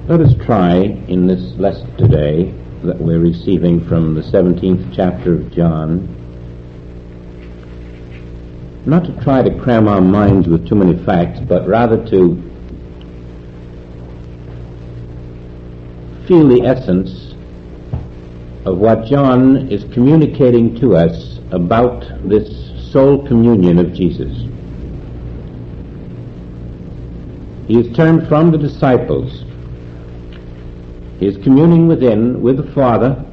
Let us try in this lesson today that we're receiving from the 17th chapter of John, not to try to cram our minds with too many facts, but rather to feel the essence of what John is communicating to us about this soul communion of Jesus. He is turned from the disciples. He is communing within with the Father,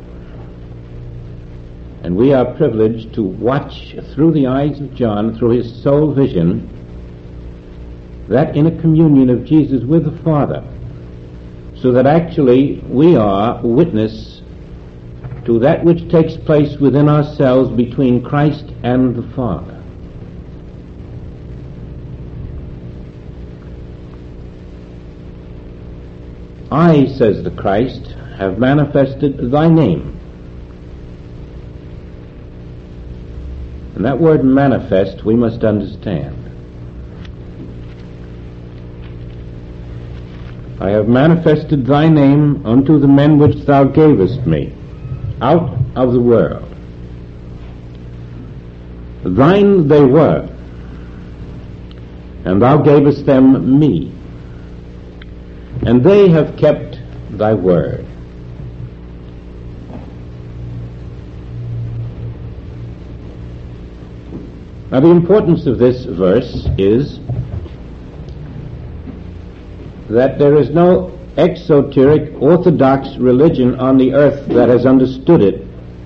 and we are privileged to watch through the eyes of John, through his soul vision, that inner communion of Jesus with the Father, so that actually we are witness to that which takes place within ourselves between Christ and the Father. I, says the Christ, have manifested thy name. And that word manifest we must understand. I have manifested thy name unto the men which thou gavest me out of the world. Thine they were, and thou gavest them me, and they have kept thy word. Now the importance of this verse is that there is no exoteric orthodox religion on the earth that has understood it,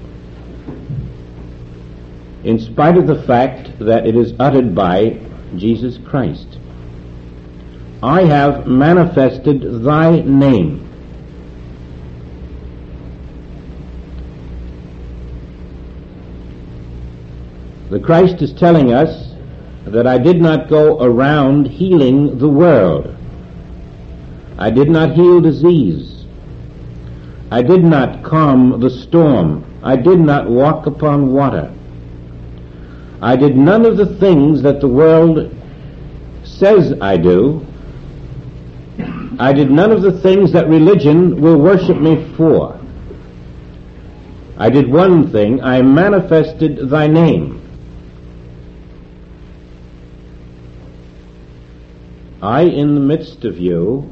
in spite of the fact that it is uttered by Jesus Christ. I have manifested thy name. The Christ is telling us that I did not go around healing the world. I did not heal disease. I did not calm the storm. I did not walk upon water. I did none of the things that the world says I do. I did none of the things that religion will worship me for. I did one thing. I manifested thy name. I, in the midst of you,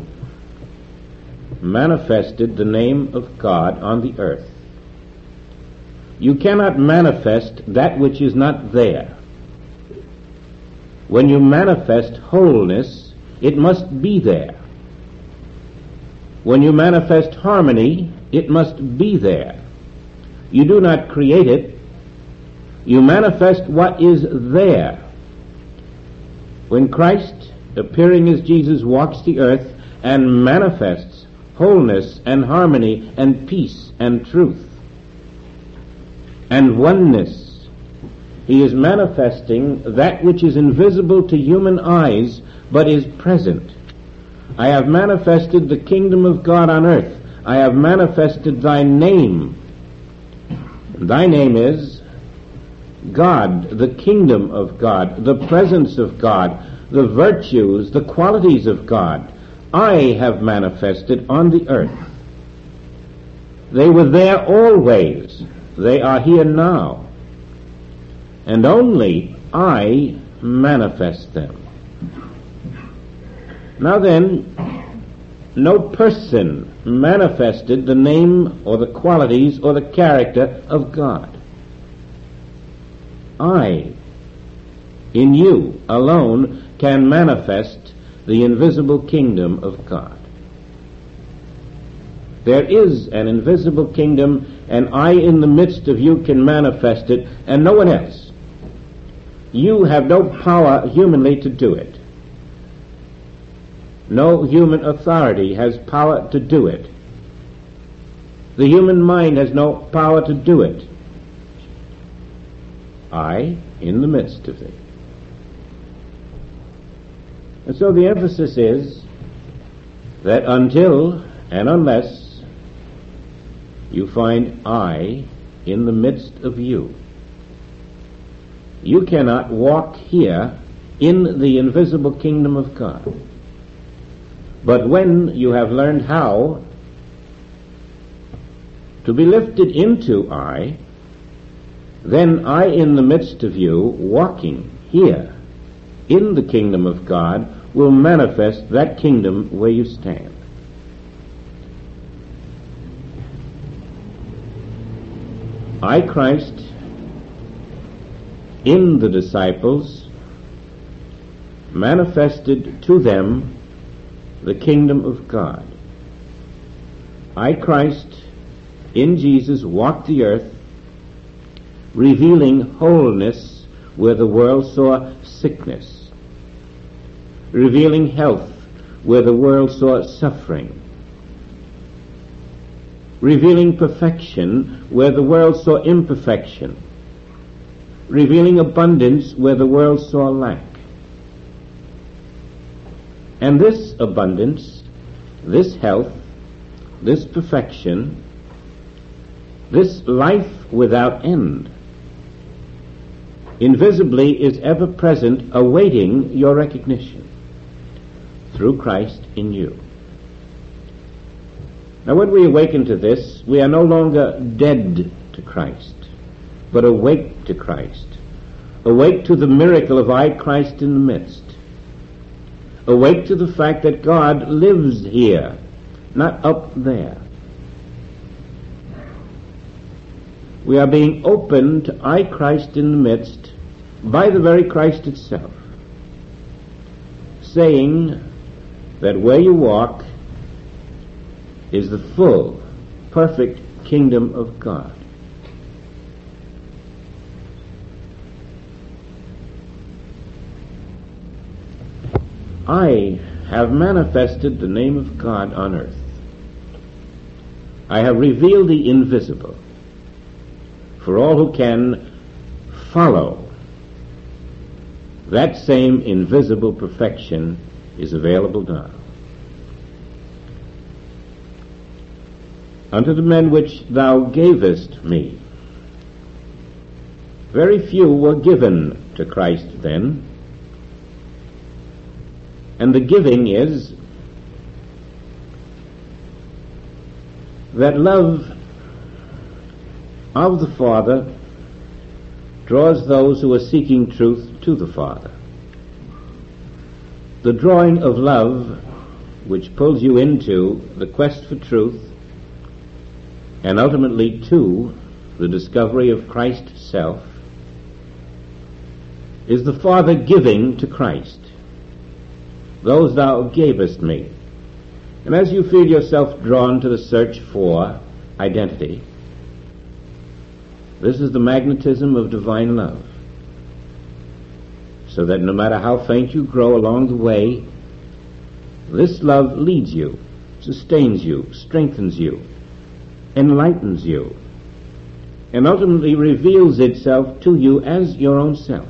manifested the name of God on the earth. You cannot manifest that which is not there. When you manifest wholeness, it must be there. When you manifest harmony, it must be there. You do not create it. You manifest what is there. When Christ, appearing as Jesus, walks the earth and manifests wholeness and harmony and peace and truth and oneness, he is manifesting that which is invisible to human eyes but is present. I have manifested the kingdom of God on earth. I have manifested thy name. Thy name is God, the kingdom of God, the presence of God, the virtues, the qualities of God. I have manifested on the earth. They were there always. They are here now. And only I manifest them. Now then, no person manifested the name or the qualities or the character of God. I, in you alone, can manifest the invisible kingdom of God. There is an invisible kingdom, and I in the midst of you can manifest it, and no one else. You have no power humanly to do it. No human authority has power to do it. The human mind has no power to do it. I in the midst of it. And so the emphasis is that until and unless you find I in the midst of you, you cannot walk here in the invisible kingdom of God. But when you have learned how to be lifted into I, then I in the midst of you, walking here in the kingdom of God, will manifest that kingdom where you stand. I, Christ, in the disciples, manifested to them the kingdom of God. I, Christ, in Jesus, walked the earth, revealing wholeness where the world saw sickness, revealing health where the world saw suffering, revealing perfection where the world saw imperfection, revealing abundance where the world saw lack. And this abundance, this health, this perfection, this life without end, invisibly is ever present, awaiting your recognition through Christ in you. Now when we awaken to this, we are no longer dead to Christ, but awake to Christ, awake to the miracle of I, Christ, in the midst, awake to the fact that God lives here, not up there. We are being opened to I, Christ, in the midst by the very Christ itself, saying that where you walk is the full, perfect kingdom of God. I have manifested the name of God on earth. I have revealed the invisible for all who can follow. That same invisible perfection is available now. Unto the men which thou gavest me. Very few were given to Christ then, and the giving is that love of the Father draws those who are seeking truth to the Father. The drawing of love, which pulls you into the quest for truth, and ultimately to the discovery of Christ's self, is the Father giving to Christ. Those thou gavest me. And as you feel yourself drawn to the search for identity, this is the magnetism of divine love, so that no matter how faint you grow along the way, this love leads you, sustains you, strengthens you, enlightens you, and ultimately reveals itself to you as your own self.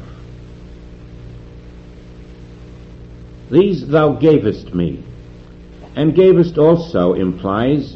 These thou gavest me, and gavest also implies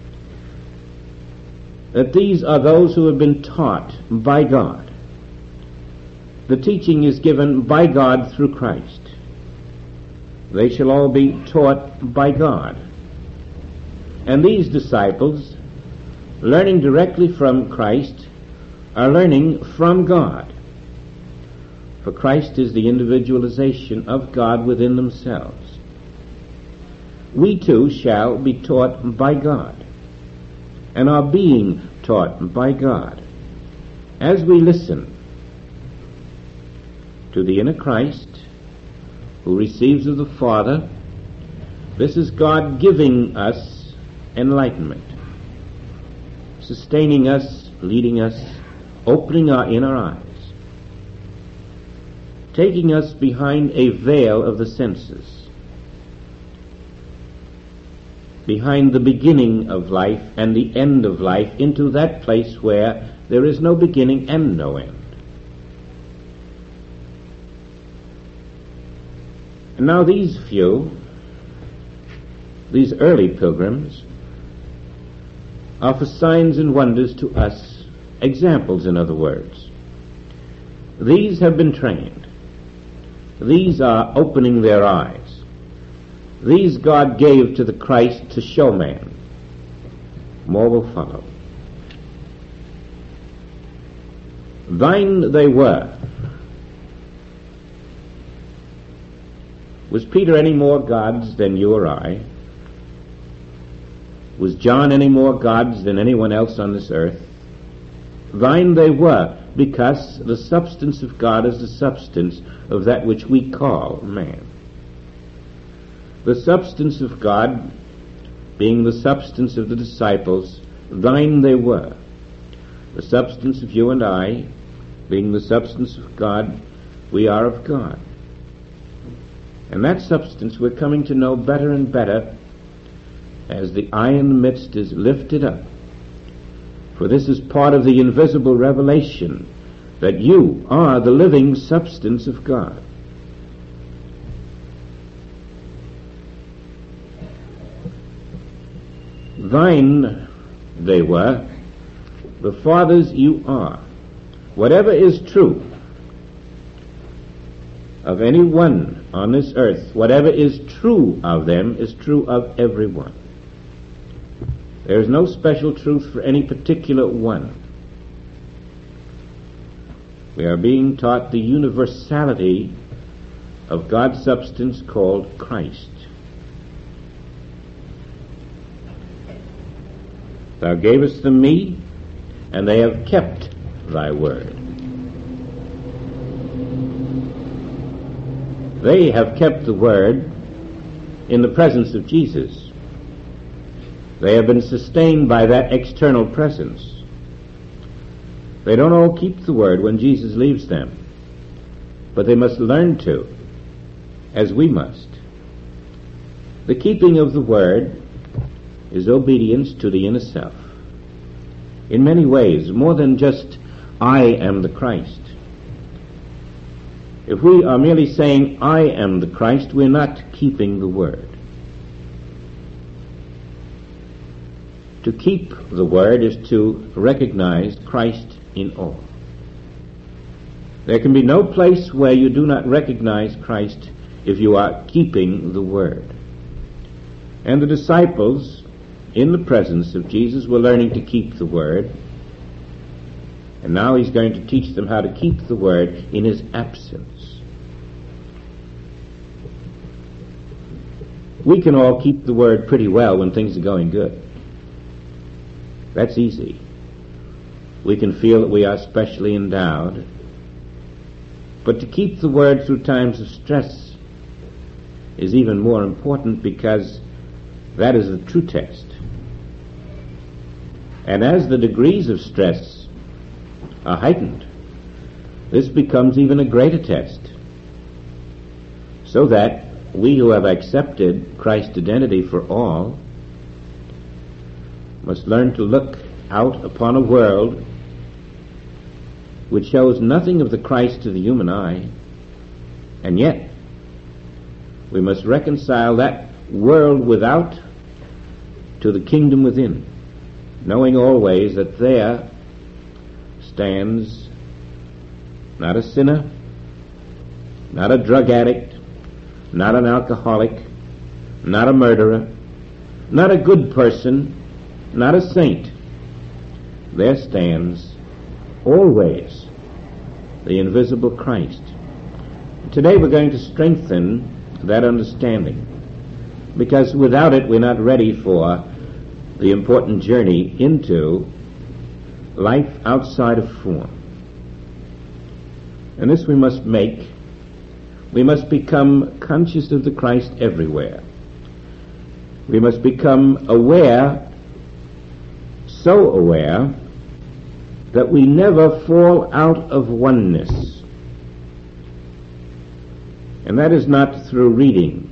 that these are those who have been taught by God. The teaching is given by God through Christ. They shall all be taught by God. And these disciples, learning directly from Christ, are learning from God. For Christ is the individualization of God within themselves. We too shall be taught by God, and are being taught by God, as we listen to the inner Christ, who receives of the Father. This is God giving us enlightenment, sustaining us, leading us, opening our inner eyes, taking us behind a veil of the senses, behind the beginning of life and the end of life, into that place where there is no beginning and no end. And now these few, these early pilgrims, are for signs and wonders to us, examples in other words. These have been trained. These are opening their eyes. These God gave to the Christ to show man. More will follow. Thine they were. Was Peter any more gods than you or I? Was John any more gods than anyone else on this earth? Thine they were, because the substance of God is the substance of that which we call man. The substance of God being the substance of the disciples, thine they were. The substance of you and I being the substance of God, we are of God. And that substance we're coming to know better and better as the eye in the midst is lifted up. For this is part of the invisible revelation that you are the living substance of God. Thine they were, the Father's you are. Whatever is true of any one on this earth, whatever is true of them is true of everyone. There is no special truth for any particular one. We are being taught the universality of God's substance called Christ. Thou gavest them me, and they have kept thy word. They have kept the word in the presence of Jesus. They have been sustained by that external presence. They don't all keep the word when Jesus leaves them, but they must learn to, as we must. The keeping of the word is obedience to the inner self. In many ways, more than just, I am the Christ. If we are merely saying, I am the Christ, we're not keeping the word. To keep the word is to recognize Christ in all. There can be no place where you do not recognize Christ if you are keeping the word. And the disciples, in the presence of Jesus, were learning to keep the word. And now he's going to teach them how to keep the word in his absence. We can all keep the word pretty well when things are going good. That's easy. We can feel that we are specially endowed. But to keep the word through times of stress is even more important, because that is the true test. And as the degrees of stress are heightened, this becomes even a greater test. So that we who have accepted Christ's identity for all must learn to look out upon a world which shows nothing of the Christ to the human eye, and yet we must reconcile that world without to the kingdom within, knowing always that there stands not a sinner, not a drug addict, not an alcoholic, not a murderer, not a good person, not a saint. There stands always the invisible Christ. Today we're going to strengthen that understanding, because without it we're not ready for the important journey into life outside of form. And this we must make. We must become conscious of the Christ everywhere. We must become aware, so aware, that we never fall out of oneness. And that is not through reading.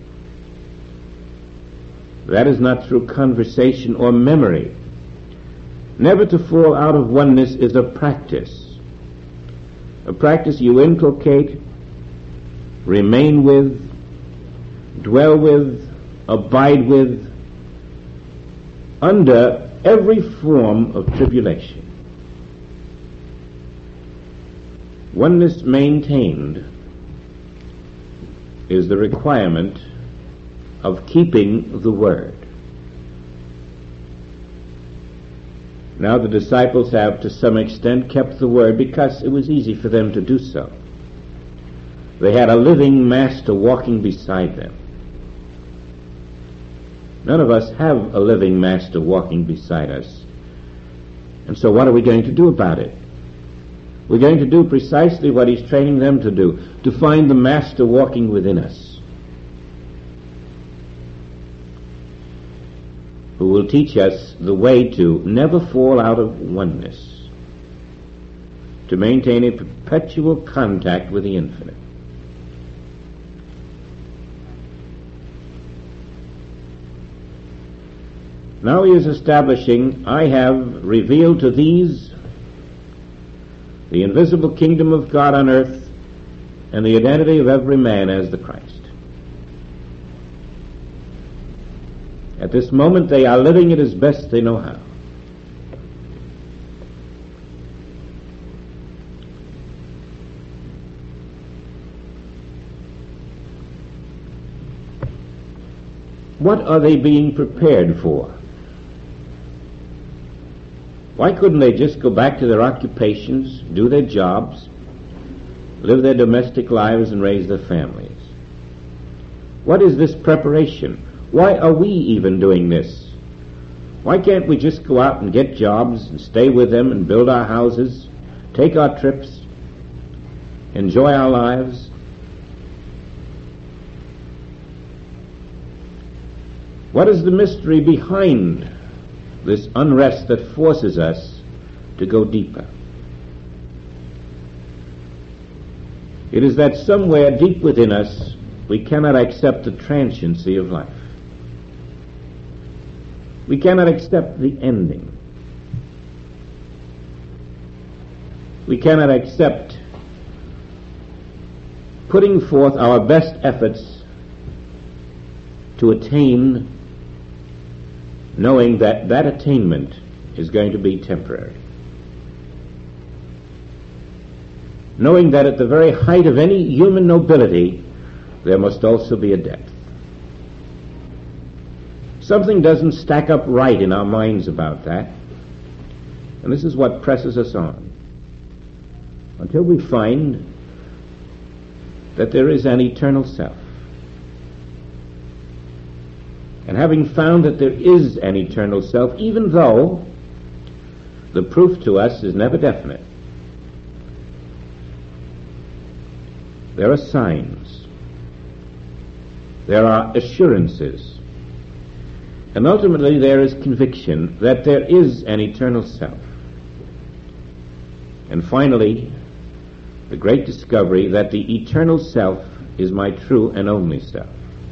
That is not through conversation or memory. Never to fall out of oneness is a practice. A practice you inculcate, remain with, dwell with, abide with, under every form of tribulation. Oneness maintained is the requirement of keeping the word. Now the disciples have to some extent kept the word because it was easy for them to do so. They had a living master walking beside them. None of us have a living master walking beside us. And so what are we going to do about it? We're going to do precisely what he's training them to do, to find the master walking within us, who will teach us the way to never fall out of oneness, to maintain a perpetual contact with the infinite. Now he is establishing, I have revealed to these the invisible kingdom of God on earth and the identity of every man as the Christ. At this moment they are living it as best they know how. What are they being prepared for? Why couldn't they just go back to their occupations, do their jobs, live their domestic lives, and raise their families? What is this preparation? Why are we even doing this? Why can't we just go out and get jobs and stay with them and build our houses, take our trips, enjoy our lives? What is the mystery behind this unrest that forces us to go deeper? It is that somewhere deep within us we cannot accept the transiency of life. We cannot accept the ending. We cannot accept putting forth our best efforts to attain, knowing that that attainment is going to be temporary. Knowing that at the very height of any human nobility, there must also be a depth. Something doesn't stack up right in our minds about that, and this is what presses us on, until we find that there is an eternal self. And having found that there is an eternal self, even though the proof to us is never definite, there are signs, there are assurances, and ultimately there is conviction that there is an eternal self. And finally, the great discovery that the eternal self is my true and only self.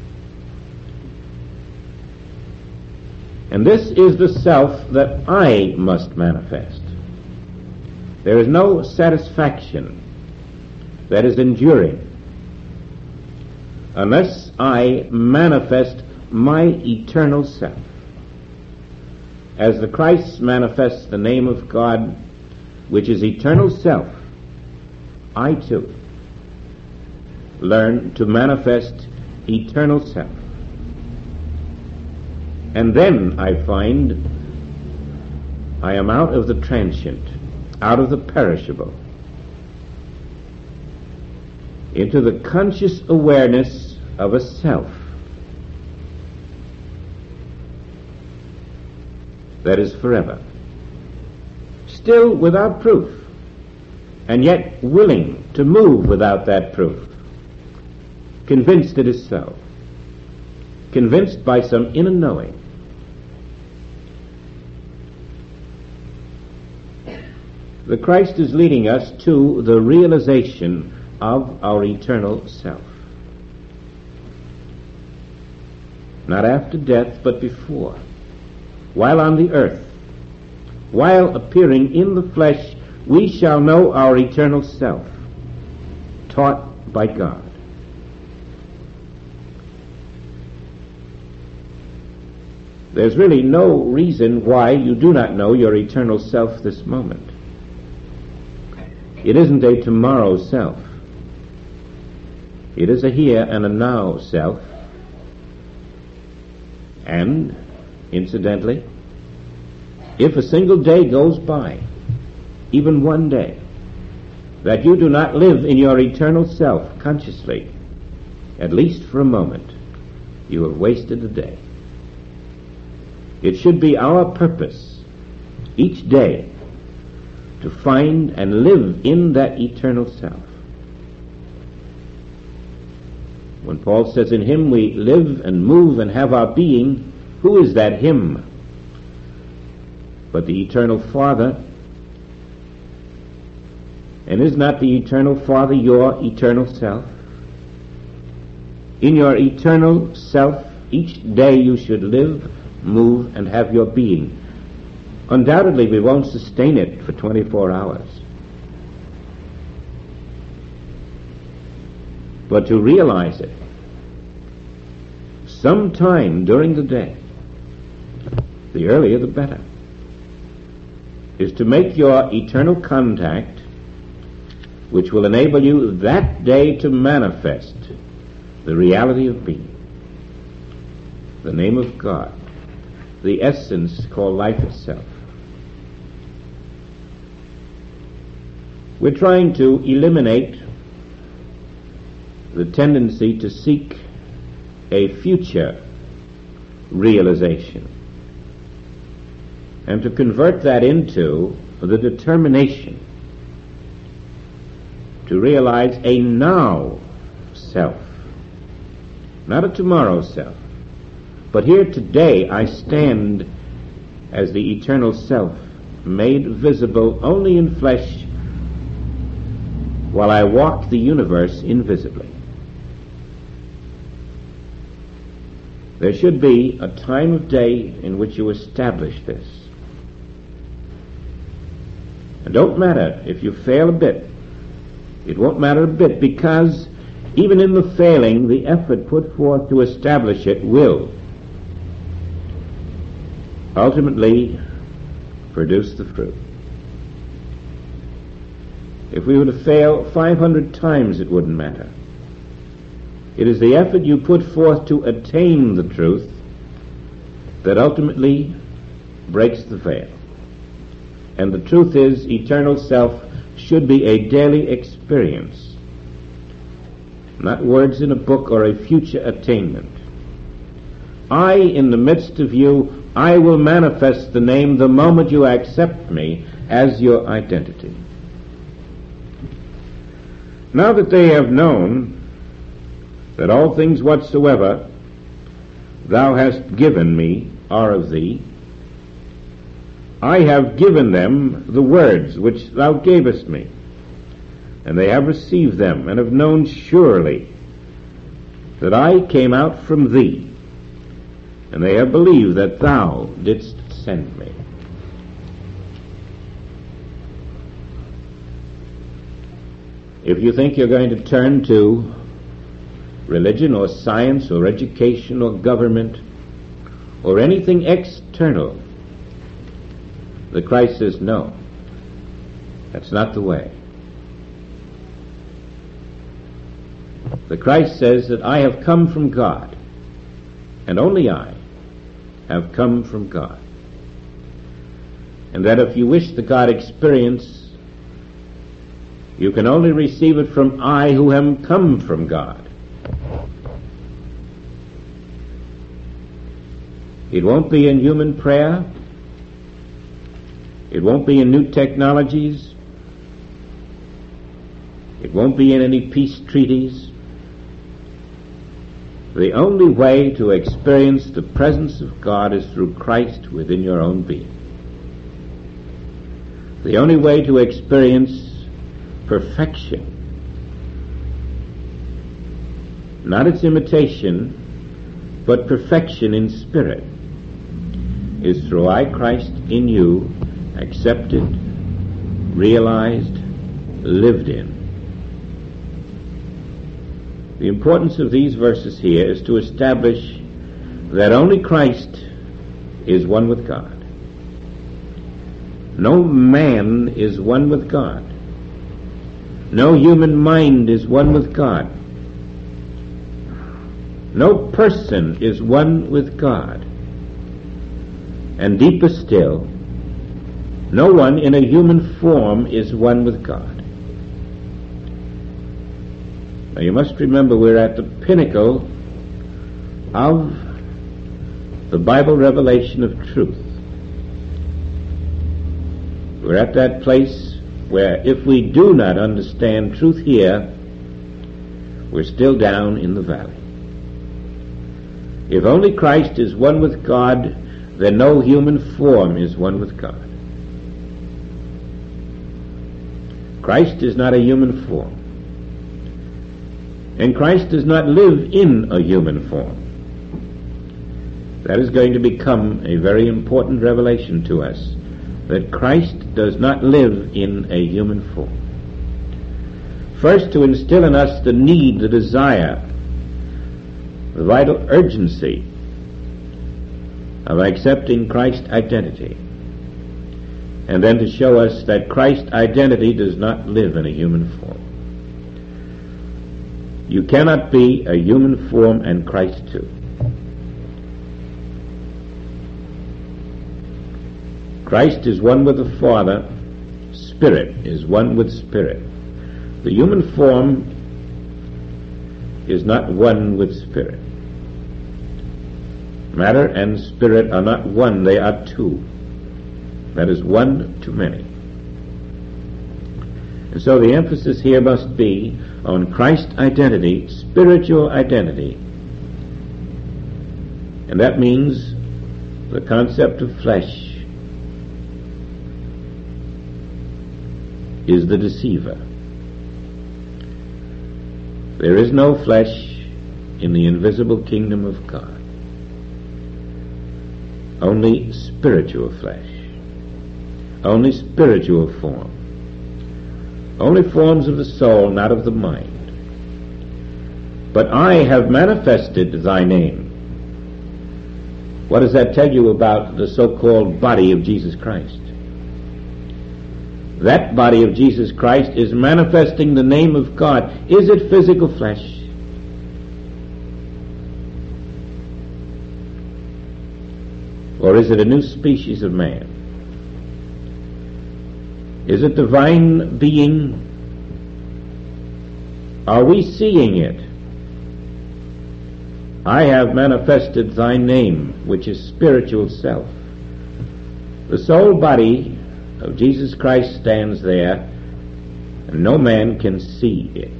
And this is the self that I must manifest. There is no satisfaction that is enduring unless I manifest my eternal self. As the Christ manifests the name of God, which is eternal self, I too learn to manifest eternal self. And then I find I am out of the transient, out of the perishable, into the conscious awareness of a self that is forever, still without proof, and yet willing to move without that proof, convinced it is so, convinced by some inner knowing. The Christ is leading us to the realization of our eternal self. Not after death, but before. While on the earth, while appearing in the flesh, we shall know our eternal self, taught by God. There's really no reason why you do not know your eternal self this moment. It isn't a tomorrow self. It is a here and a now self And, incidentally, if a single day goes by, even one day, that you do not live in your eternal self consciously, at least for a moment, you have wasted a day. It should be our purpose each day to find and live in that eternal self. When Paul says in him we live and move and have our being, who is that him? But the eternal Father. And is not the eternal Father your eternal self? In your eternal self, each day you should live, move, and have your being. Undoubtedly, we won't sustain it for 24 hours. But to realize it sometime during the day, the earlier the better, is to make your eternal contact, which will enable you that day to manifest the reality of being, the name of God, the essence called life itself. We're trying to eliminate the tendency to seek a future realization and to convert that into the determination to realize a now self, not a tomorrow self, but here today I stand as the eternal self, made visible only in flesh while I walk the universe invisibly. There should be a time of day in which you establish this. And don't matter if you fail a bit. It won't matter a bit, because even in the failing, the effort put forth to establish it will ultimately produce the fruit. If we were to fail 500 times, it wouldn't matter. It is the effort you put forth to attain the truth that ultimately breaks the veil. And the truth is, eternal self should be a daily experience, not words in a book or a future attainment. I, in the midst of you, I will manifest the name the moment you accept me as your identity. Now that they have known that all things whatsoever thou hast given me are of thee, I have given them the words which thou gavest me, and they have received them, and have known surely that I came out from thee, and they have believed that thou didst send me. If you think you're going to turn to religion or science or education or government or anything external, the Christ says, no, that's not the way. The Christ says that I have come from God, and only I have come from God. And that if you wish the God experience, you can only receive it from I who am come from God. It won't be in human prayer. It won't be in new technologies. It won't be in any peace treaties. The only way to experience the presence of God is through Christ within your own being. The only way to experience perfection, not its imitation, but perfection in spirit, is through I, Christ, in you, accepted, realized, lived in. The importance of these verses here is to establish that only Christ is one with God. No man is one with God. No human mind is one with God. No person is one with God. And deeper still, no one in a human form is one with God. Now you must remember we're at the pinnacle of the Bible revelation of truth. We're at that place where if we do not understand truth here, we're still down in the valley. If only Christ is one with God, then no human form is one with God. Christ is not a human form. And Christ does not live in a human form. That is going to become a very important revelation to us, that Christ does not live in a human form. First, to instill in us the need, the desire, the vital urgency of accepting Christ's identity, and then to show us that Christ's identity does not live in a human form. You cannot be a human form and Christ too. Christ is one with the Father. Spirit is one with Spirit. The human form is not one with Spirit. Matter and Spirit are not one, they are two. That is one to many. And so the emphasis here must be on Christ's identity, spiritual identity. And that means the concept of flesh is the deceiver. There is no flesh in the invisible kingdom of God. Only spiritual flesh. Only spiritual form. Only forms of the soul, not of the mind. But I have manifested thy name. What does that tell you about the so-called body of Jesus Christ? That body of Jesus Christ is manifesting the name of God. Is it physical flesh? Or is it a new species of man? Is it divine being? Are we seeing it? I have manifested thy name, which is spiritual self. The soul body of Jesus Christ stands there, and no man can see it.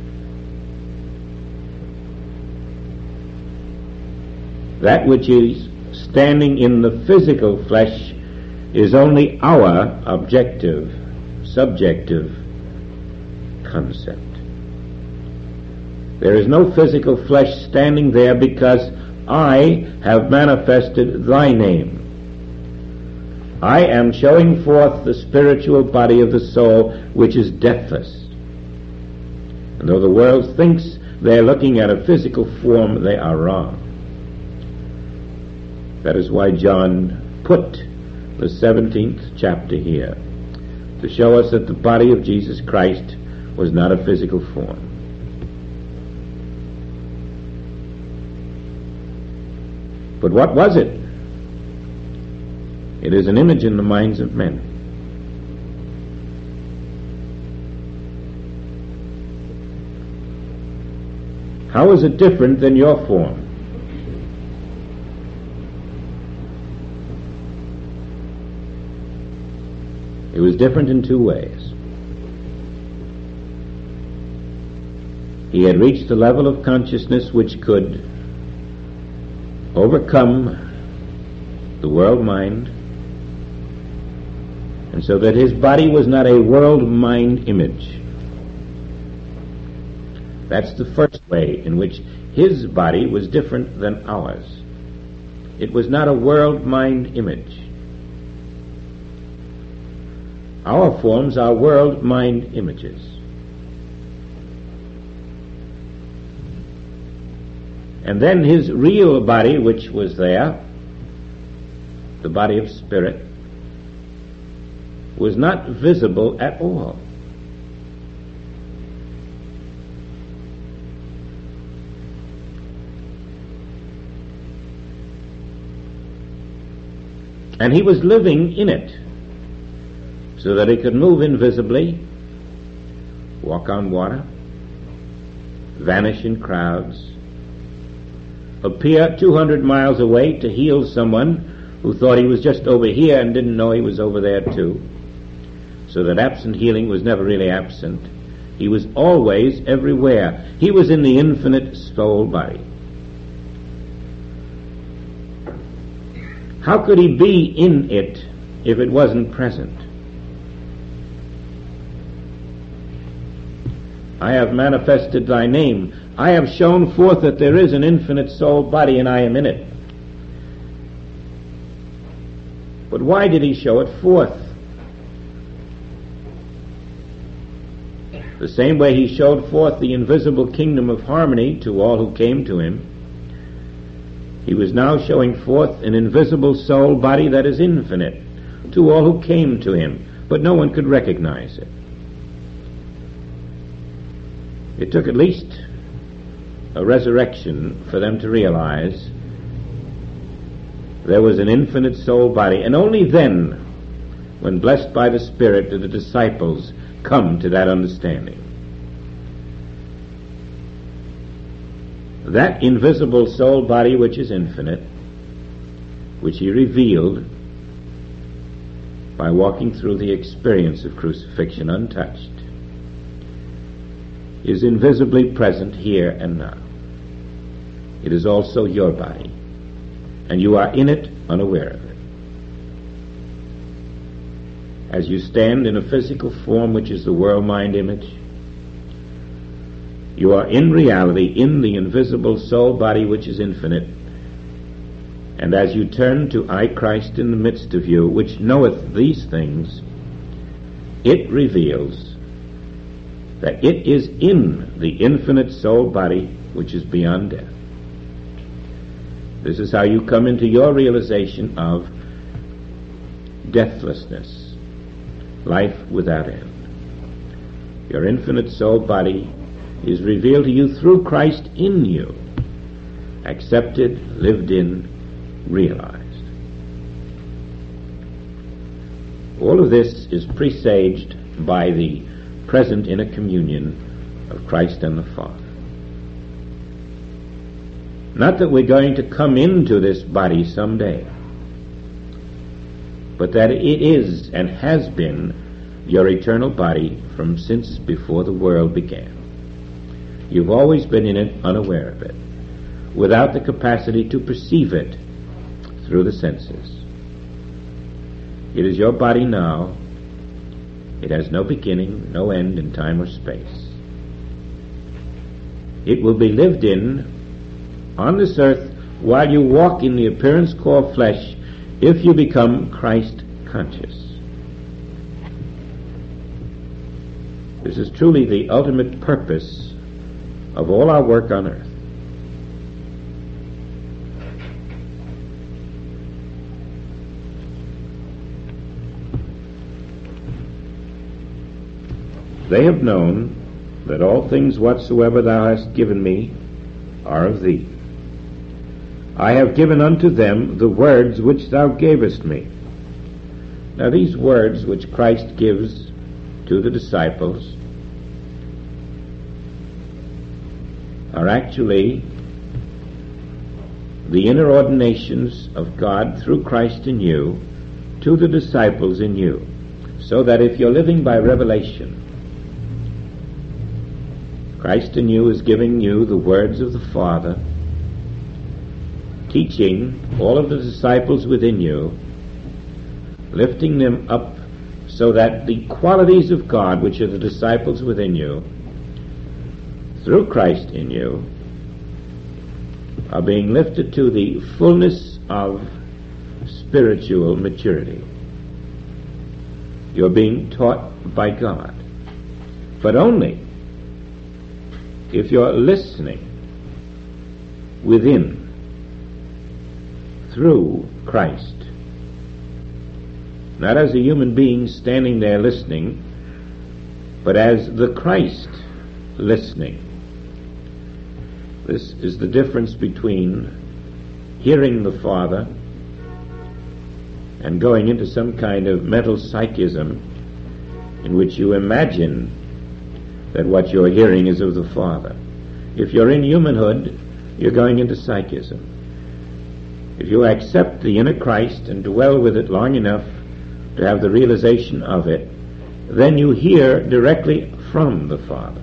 That which is standing in the physical flesh is only our objective, subjective concept. There is no physical flesh standing there because I have manifested thy name. I am showing forth the spiritual body of the soul, which is deathless. And though the world thinks they're looking at a physical form, they are wrong. That is why John put the 17th chapter here, to show us that the body of Jesus Christ was not a physical form. But what was it? It is an image in the minds of men. How is it different than your form? It was different in two ways. He had reached a level of consciousness which could overcome the world mind, and so that his body was not a world mind image. That's the first way in which his body was different than ours. It was not a world mind image. Our forms are world mind images. And then his real body, which was there, the body of spirit, was not visible at all. And he was living in it, so that he could move invisibly, walk on water, vanish in crowds, appear 200 miles away to heal someone who thought he was just over here and didn't know he was over there too. So that absent healing was never really absent. He was always everywhere. He was in the infinite soul body. How could he be in it if it wasn't present? I have manifested thy name. I have shown forth that there is an infinite soul body and I am in it. But why did he show it forth? The same way he showed forth the invisible kingdom of harmony to all who came to him, he was now showing forth an invisible soul body that is infinite to all who came to him, but no one could recognize it. It took at least a resurrection for them to realize there was an infinite soul body, and only then, when blessed by the Spirit, did the disciples come to that understanding. That invisible soul body which is infinite, which he revealed by walking through the experience of crucifixion untouched, is invisibly present here and now. It is also your body, and you are in it unaware of it. As you stand in a physical form which is the world mind image, you are in reality in the invisible soul body which is infinite, and as you turn to I Christ in the midst of you, which knoweth these things, it reveals that it is in the infinite soul body which is beyond death. This is how you come into your realization of deathlessness, life without end. Your infinite soul body is revealed to you through Christ in you, accepted, lived in, realized. All of this is presaged by the present inner communion of Christ and the Father. Not that we're going to come into this body someday, but that it is and has been your eternal body from since before the world began. You've always been in it unaware of it, without the capacity to perceive it through the senses. It is your body now. It has no beginning, no end in time or space. It will be lived in on this earth while you walk in the appearance called flesh, if you become Christ conscious. This is truly the ultimate purpose of all our work on earth. They have known that all things whatsoever thou hast given me are of thee. I have given unto them the words which thou gavest me. Now these words which Christ gives to the disciples are actually the inner ordinations of God through Christ in you to the disciples in you, so that if you're living by revelation, Christ in you is giving you the words of the Father, teaching all of the disciples within you, lifting them up so that the qualities of God, which are the disciples within you, through Christ in you, are being lifted to the fullness of spiritual maturity. You're being taught by God, but only if you're listening within through Christ, not as a human being standing there listening, but as the Christ listening. This is the difference between hearing the Father and going into some kind of mental psychism in which you imagine that what you're hearing is of the Father. If you're in humanhood, you're going into psychism. If you accept the inner Christ and dwell with it long enough to have the realization of it, then you hear directly from the Father.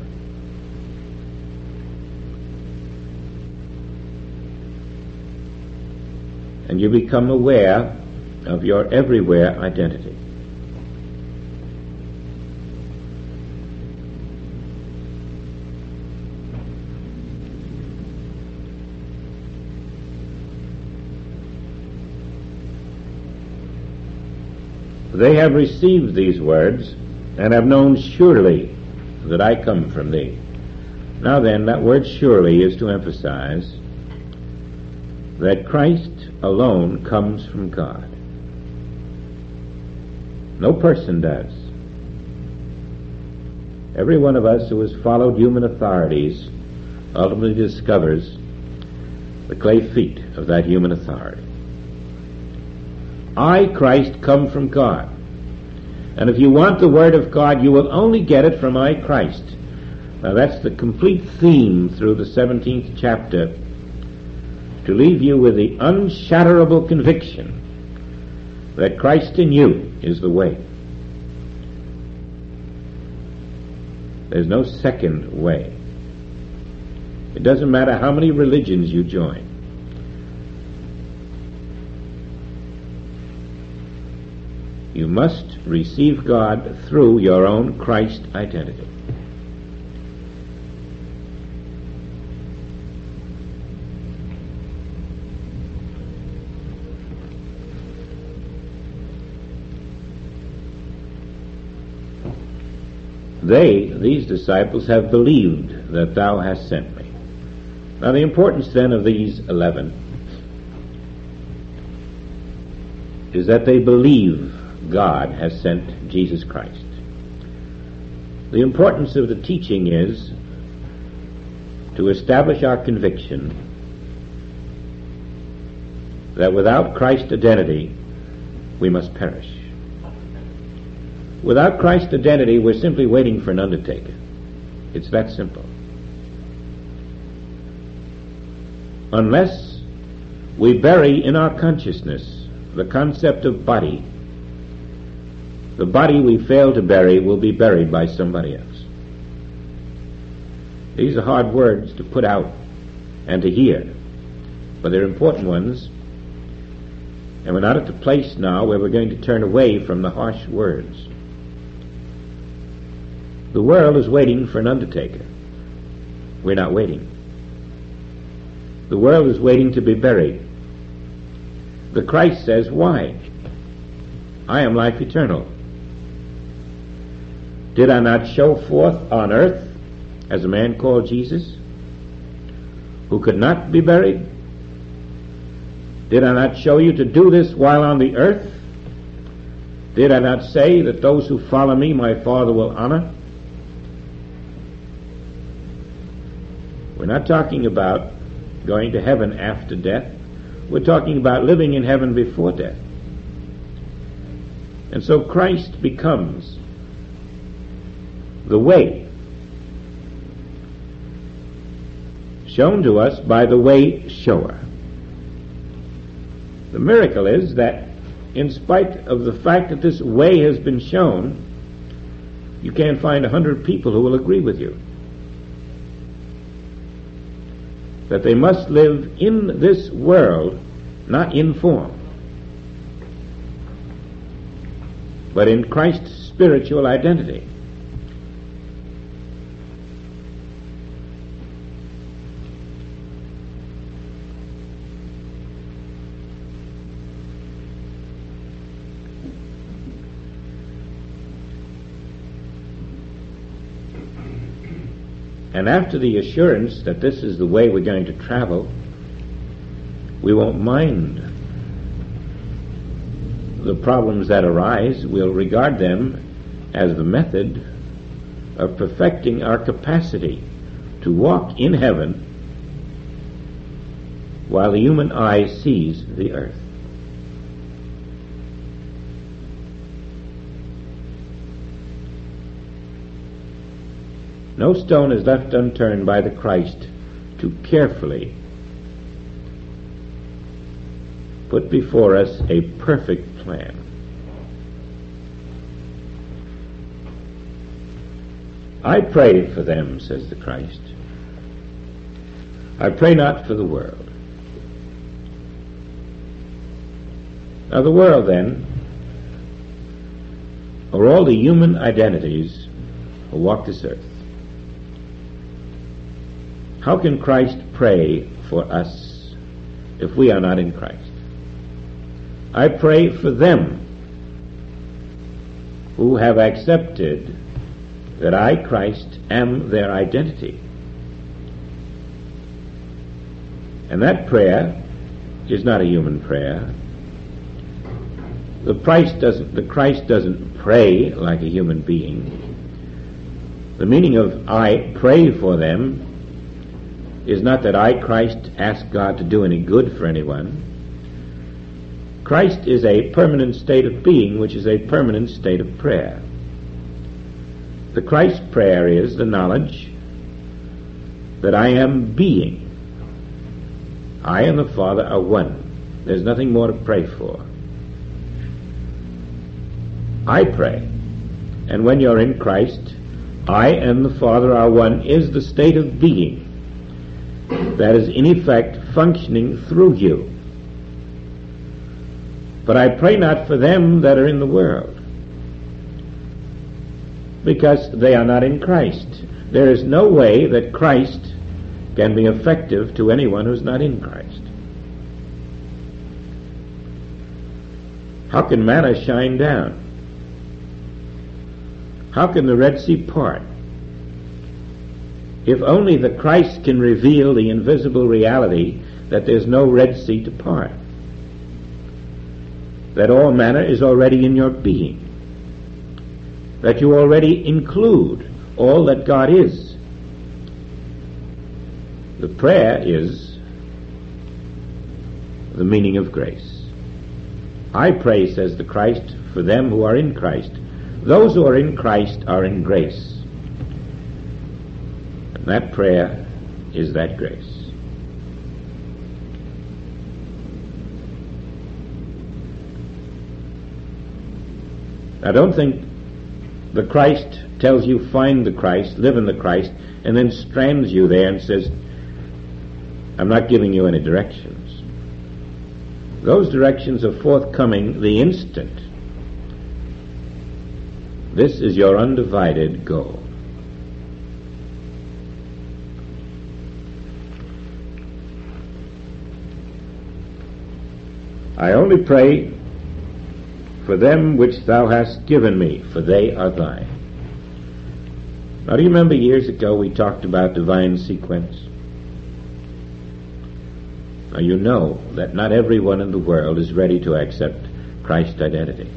And you become aware of your everywhere identity. They have received these words and have known surely that I come from thee. Now then, that word surely is to emphasize that Christ alone comes from God. No person does. Every one of us who has followed human authorities ultimately discovers the clay feet of that human authority. I, Christ, come from God. And if you want the Word of God, you will only get it from I, Christ. Now that's the complete theme through the 17th chapter, to leave you with the unshatterable conviction that Christ in you is the way. There's no second way. It doesn't matter how many religions you join. You must receive God through your own Christ identity. These disciples, have believed that thou hast sent me. Now the importance then of these 11 is that they believe God has sent Jesus Christ. The importance of the teaching is to establish our conviction that without Christ's identity we must perish. Without Christ's identity, we're simply waiting for an undertaker. It's that simple. Unless we bury in our consciousness the concept of body, the body we fail to bury will be buried by somebody else. These are hard words to put out and to hear, but they're important ones, and we're not at the place now where we're going to turn away from the harsh words. The world is waiting for an undertaker. We're not waiting. The world is waiting to be buried. The Christ says, why? I am life eternal. Did I not show forth on earth as a man called Jesus, who could not be buried? Did I not show you to do this while on the earth? Did I not say that those who follow me my Father will honor? We're not talking about going to heaven after death. We're talking about living in heaven before death. And so Christ becomes the way shown to us by the way shower. The miracle is that in spite of the fact that this way has been shown, you can't find 100 people who will agree with you. That they must live in this world, not in form, but in Christ's spiritual identity. And after the assurance that this is the way we're going to travel, we won't mind the problems that arise. We'll regard them as the method of perfecting our capacity to walk in heaven while the human eye sees the earth. No stone is left unturned by the Christ to carefully put before us a perfect plan. I pray for them, says the Christ. I pray not for the world. Now the world, then, are all the human identities who walk this earth. How can Christ pray for us if we are not in Christ? I pray for them who have accepted that I, Christ, am their identity. And that prayer is not a human prayer. The Christ doesn't pray like a human being. The meaning of I pray for them is not that I, Christ, ask God to do any good for anyone. Christ is a permanent state of being, which is a permanent state of prayer. The Christ prayer is the knowledge that I am being. I and the Father are one. There's nothing more to pray for. I pray. And when you're in Christ, I and the Father are one is the state of being that is in effect functioning through you. But I pray not for them that are in the world, because they are not in Christ. There is no way that Christ can be effective to anyone who's not in Christ. How can manna shine down? How can the Red Sea part? If only the Christ can reveal the invisible reality that there's no Red Sea to part, that all manna is already in your being, that you already include all that God is. The prayer is the meaning of grace. I pray, says the Christ, for them who are in Christ. Those who are in Christ are in grace. And that prayer is that grace. Now don't think the Christ tells you find the Christ, live in the Christ, and then strands you there and says, I'm not giving you any directions. Those directions are forthcoming the instant. This is your undivided goal. I only pray for them which thou hast given me, for they are thine. Now, do you remember years ago we talked about divine sequence? Now, you know that not everyone in the world is ready to accept Christ's identity.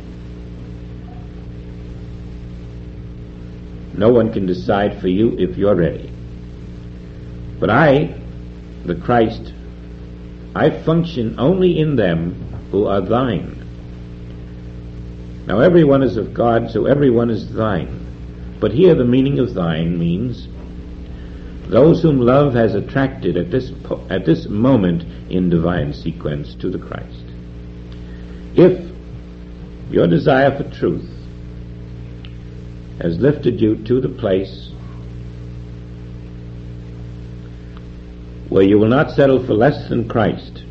No one can decide for you if you're ready. But I, the Christ, I function only in them who are thine. Now everyone is of God, so everyone is thine. But here the meaning of thine means those whom love has attracted at this moment in divine sequence to the Christ. If your desire for truth has lifted you to the place where you will not settle for less than Christ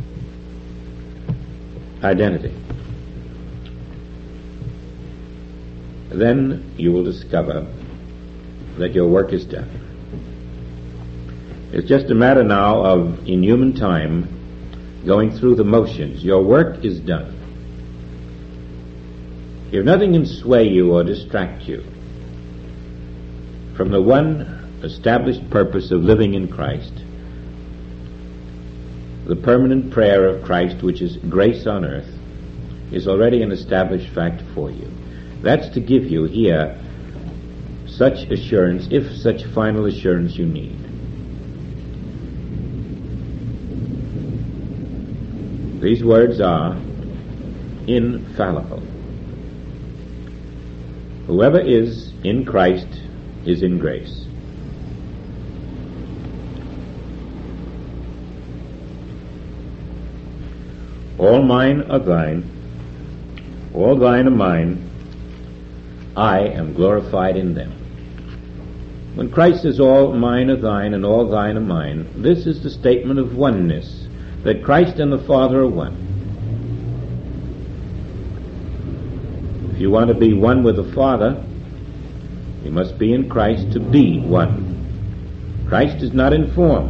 identity, then you will discover that your work is done. It's just a matter now of, in human time, going through the motions. Your work is done. If nothing can sway you or distract you from the one established purpose of living in Christ, the permanent prayer of Christ, which is grace on earth, is already an established fact for you. That's to give you here such assurance, if such final assurance you need. These words are infallible. Whoever is in Christ is in grace. All mine are thine, all thine are mine, I am glorified in them. When Christ says all mine are thine and all thine are mine, this is the statement of oneness, that Christ and the Father are one. If you want to be one with the Father, you must be in Christ to be one. Christ is not in form.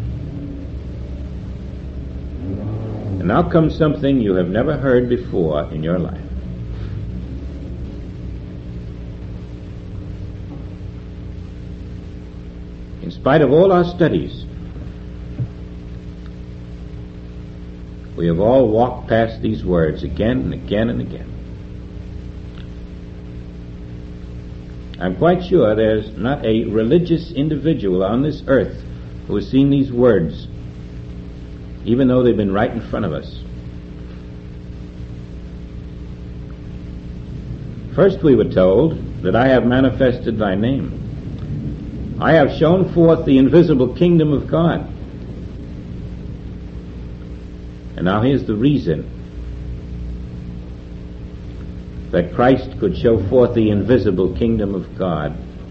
And now comes something you have never heard before in your life. In spite of all our studies, we have all walked past these words again and again and again. I'm quite sure there's not a religious individual on this earth who has seen these words, even though they've been right in front of us. First we were told that I have manifested thy name. I have shown forth the invisible kingdom of God. And now here's the reason that Christ could show forth the invisible kingdom of God.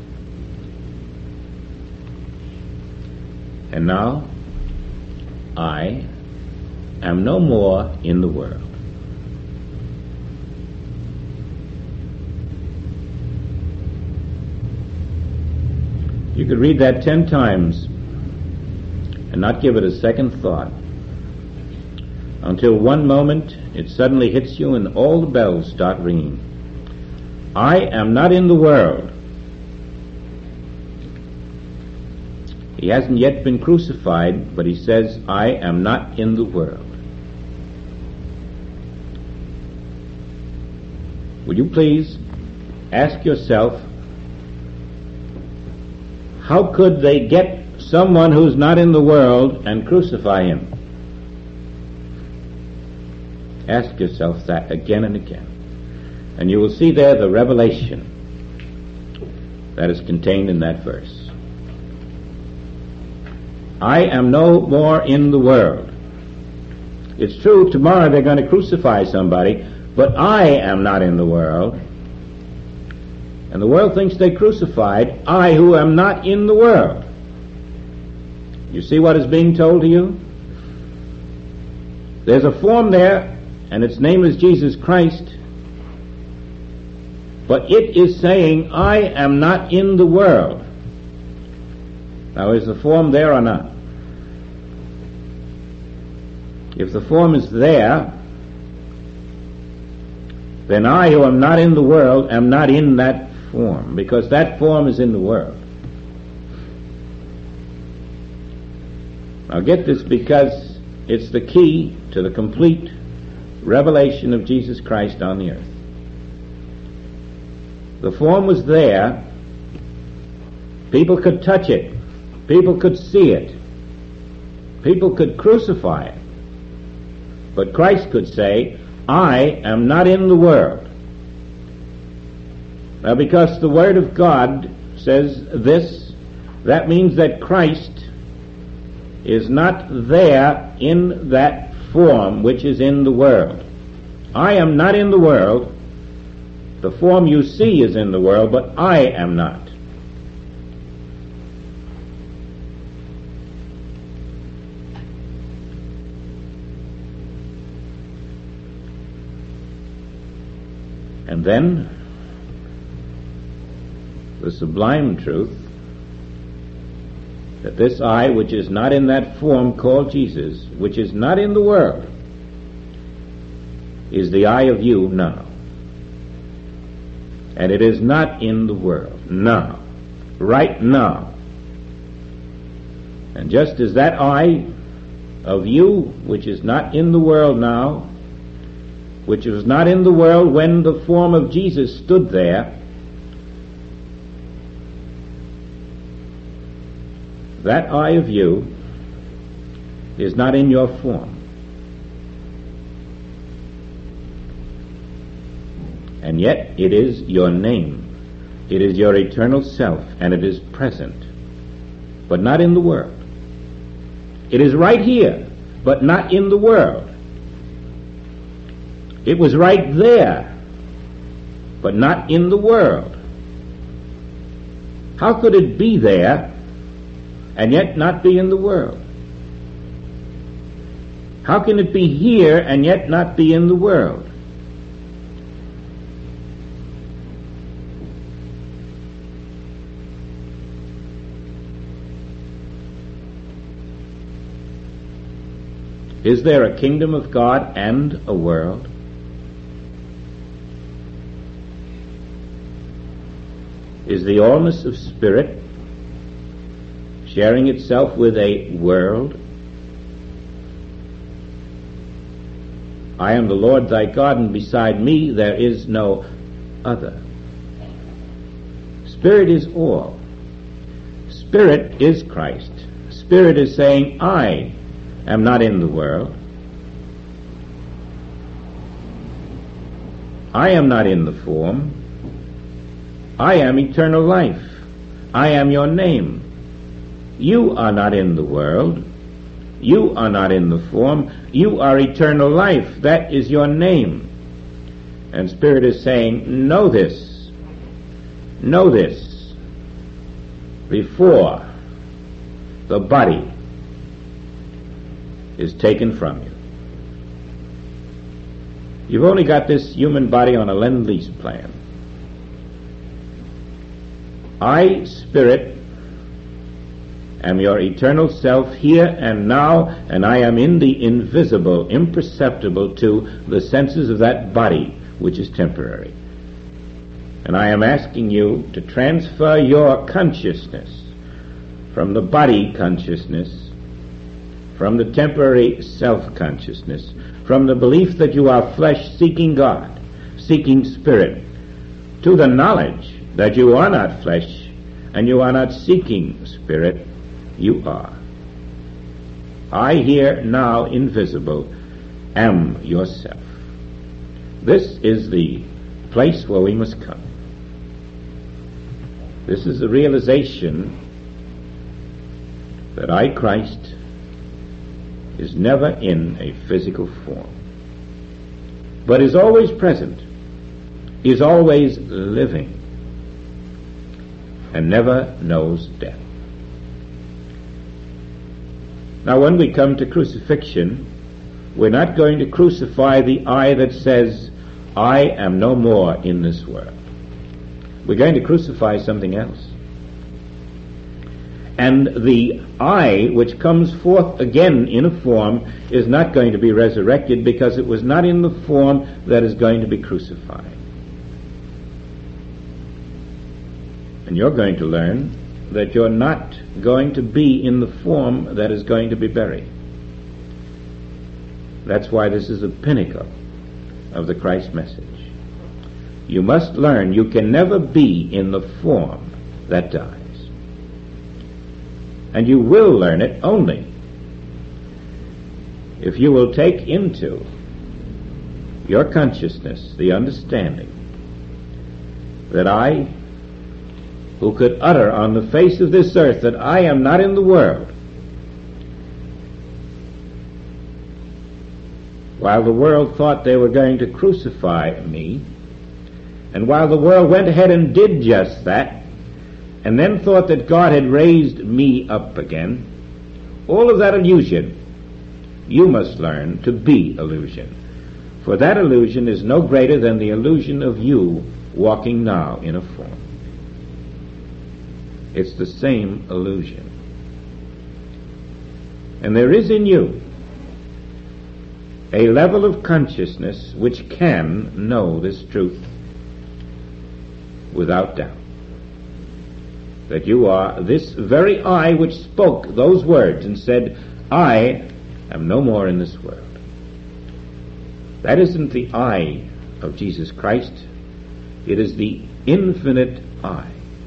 And now I am no more in the world. You could read that 10 times and not give it a second thought, until one moment it suddenly hits you and all the bells start ringing. I am not in the world. He hasn't yet been crucified, but he says, I am not in the world. Would you please ask yourself, how could they get someone who's not in the world and crucify him? Ask yourself that again and again. And you will see there the revelation that is contained in that verse. I am no more in the world. It's true, tomorrow they're going to crucify somebody, but I am not in the world. And the world thinks they crucified I who am not in the world. You see what is being told to you? There's a form there, and its name is Jesus Christ, but it is saying, I am not in the world. Now, is the form there or not? If the form is there, then I who am not in the world am not in that form, because that form is in the world. Now get this, because it's the key to the complete revelation of Jesus Christ on the earth. The form was there. People could touch it. People could see it. People could crucify it. But Christ could say, I am not in the world. Now, because the Word of God says this, that means that Christ is not there in that form which is in the world. I am not in the world. The form you see is in the world, but I am not. And then the sublime truth that this I, which is not in that form called Jesus, which is not in the world, is the I of you now. And it is not in the world now, right now. And just as that I of you, which is not in the world now, which was not in the world when the form of Jesus stood there, that I of you is not in your form. And yet it is your name. It is your eternal self, and it is present, but not in the world. It is right here, but not in the world. It was right there, but not in the world. How could it be there and yet not be in the world? How can it be here and yet not be in the world? Is there a kingdom of God and a world? Is the allness of spirit sharing itself with a world? I am the Lord thy God, and beside me there is no other. Spirit is all. Spirit is Christ. Spirit is saying, I am not in the world. I am not in the form. I am eternal life. I am your name. You are not in the world. You are not in the form. You are eternal life. That is your name. And Spirit is saying, know this. Know this. Before the body is taken from you. You've only got this human body on a Lend-Lease plan. I, Spirit, am your eternal self here and now, and I am in the invisible, imperceptible to the senses of that body, which is temporary. And I am asking you to transfer your consciousness from the body consciousness, from the temporary self-consciousness, from the belief that you are flesh seeking God, seeking spirit, to the knowledge that you are not flesh and you are not seeking spirit, you are. I here now invisible am yourself. This is the place where we must come. This is the realization that I, Christ, is never in a physical form, but is always present, is always living, and never knows death. Now, when we come to crucifixion, we're not going to crucify the I that says, I am no more in this world. We're going to crucify something else. And the I, which comes forth again in a form, is not going to be resurrected because it was not in the form that is going to be crucified. And you're going to learn that you're not going to be in the form that is going to be buried. That's why this is the pinnacle of the Christ message. You must learn you can never be in the form that dies. And you will learn it only if you will take into your consciousness the understanding that I, who could utter on the face of this earth that I am not in the world, while the world thought they were going to crucify me, and while the world went ahead and did just that, and then thought that God had raised me up again, all of that illusion, you must learn to be illusion. For that illusion is no greater than the illusion of you walking now in a form. It's the same illusion. And there is in you a level of consciousness which can know this truth without doubt. That you are this very I which spoke those words and said, I am no more in this world. That isn't the I of Jesus Christ. It is the infinite I.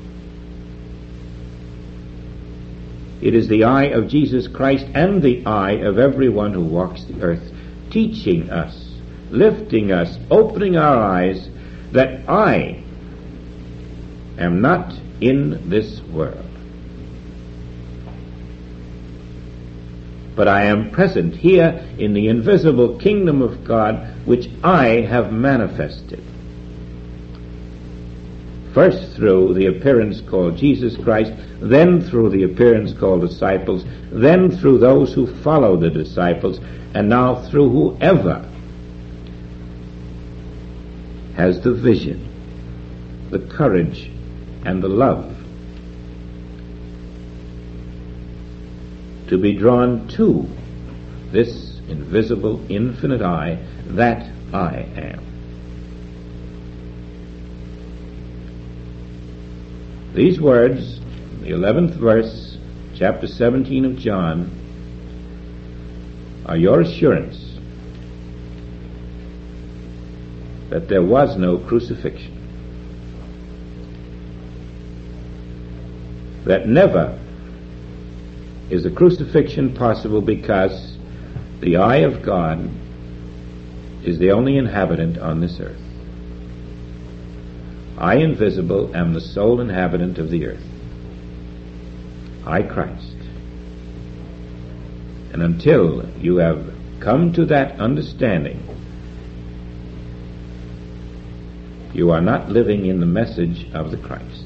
It is the I of Jesus Christ and the I of everyone who walks the earth, teaching us, lifting us, opening our eyes that I am not in this world. but I am present here in the invisible kingdom of God, which I have manifested. First through the appearance called Jesus Christ, then through the appearance called disciples, then through those who follow the disciples, and now through whoever has the vision, the courage, and the love to be drawn to this invisible, infinite I, that I am. These words, the 11th verse, chapter 17 of John, are your assurance that there was no crucifixion, that never is a crucifixion possible, because the eye of God is the only inhabitant on this earth. I, invisible, am the sole inhabitant of the earth. I, Christ. And until you have come to that understanding, you are not living in the message of the Christ.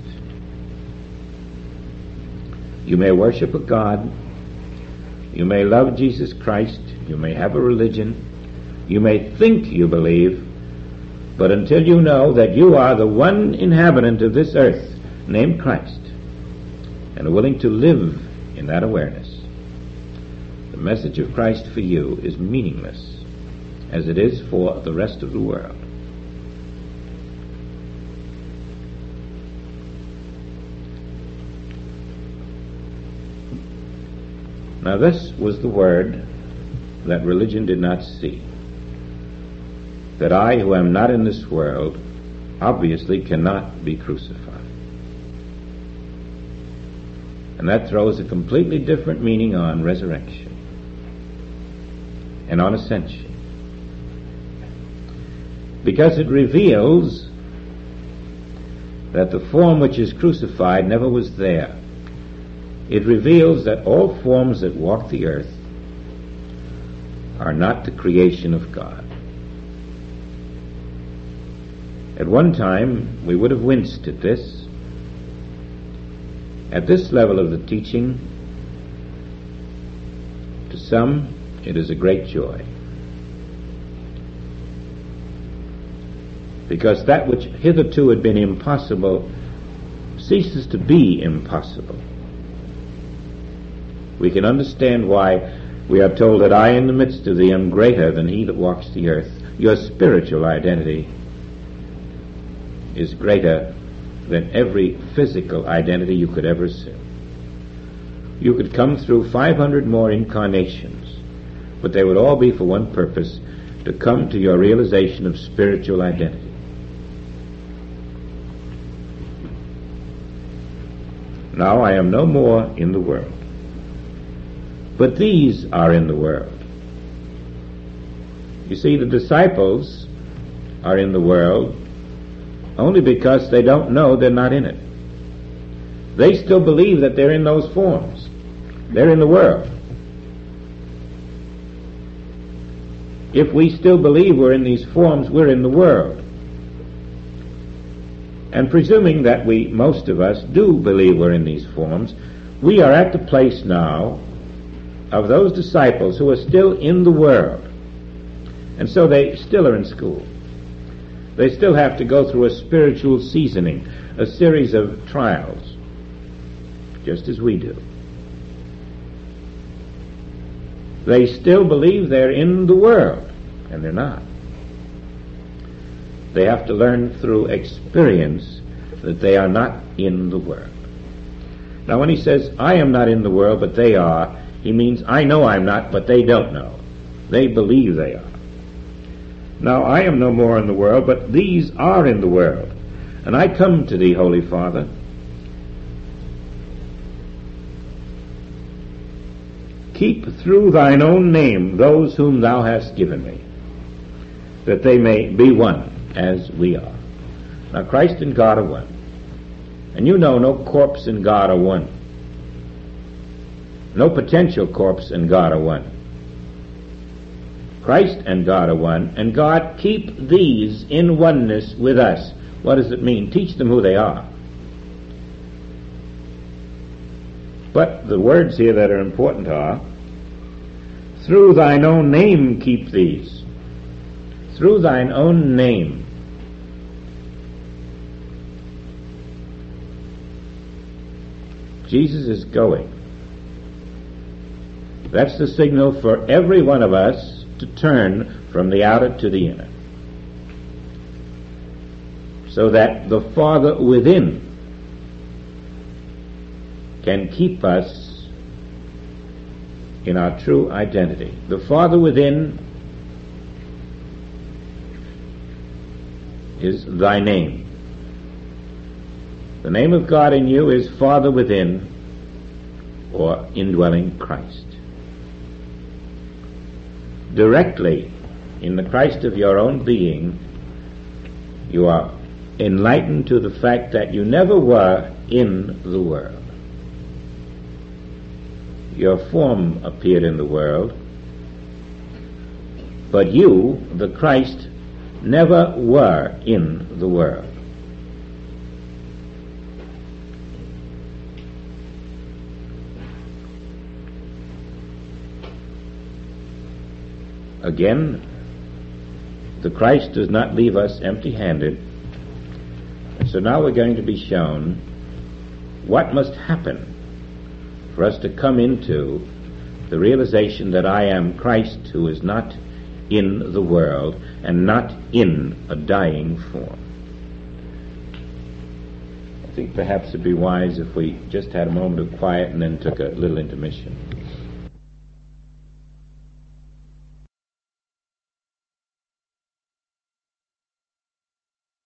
You may worship a God, you may love Jesus Christ, you may have a religion, you may think you believe, but until you know that you are the one inhabitant of this earth named Christ, and are willing to live in that awareness, the message of Christ for you is meaningless, as it is for the rest of the world. Now this was the word that religion did not see. That I, who am not in this world, obviously cannot be crucified. And that throws a completely different meaning on resurrection and on ascension. Because it reveals that the form which is crucified never was there. It reveals that all forms that walk the earth are not the creation of God. At one time, we would have winced at this. At this level of the teaching, to some, it is a great joy. Because that which hitherto had been impossible ceases to be impossible. We can understand why we are told that I in the midst of thee am greater than he that walks the earth. Your spiritual identity is greater than every physical identity you could ever assume. You could come through 500 more incarnations, but they would all be for one purpose, to come to your realization of spiritual identity. Now I am no more in the world, but these are in the world. You see, the disciples are in the world only because they don't know they're not in it. They still believe that they're in those forms. They're in the world. If we still believe we're in these forms, we're in the world. And presuming that we, most of us, do believe we're in these forms, we are at the place now of those disciples who are still in the world. And so they still are in school. They still have to go through a spiritual seasoning, a series of trials, just as we do. They still believe they're in the world, and they're not. They have to learn through experience that they are not in the world. Now when he says, I am not in the world, but they are, he means, I know I'm not, but they don't know. They believe they are. Now I am no more in the world, but these are in the world. And I come to thee, Holy Father, keep through thine own name those whom thou hast given me, that they may be one as we are. Now Christ and God are one. And you know no corpse and God are one. No potential corpse and God are one. Christ and God are one, and God keep these in oneness with us. What does it mean? Teach them who they are. But the words here that are important are, through thine own name keep these. Through thine own name. Jesus is going. That's the signal for every one of us to turn from the outer to the inner, so that the Father within can keep us in our true identity. The Father within is thy name. The name of God in you is Father within, or indwelling Christ. Directly in the Christ of your own being, you are enlightened to the fact that you never were in the world. Your form appeared in the world, but you, the Christ, never were in the world. Again, the Christ does not leave us empty-handed. And so now we're going to be shown what must happen for us to come into the realization that I am Christ, who is not in the world and not in a dying form. I think perhaps it'd be wise if we just had a moment of quiet and then took a little intermission.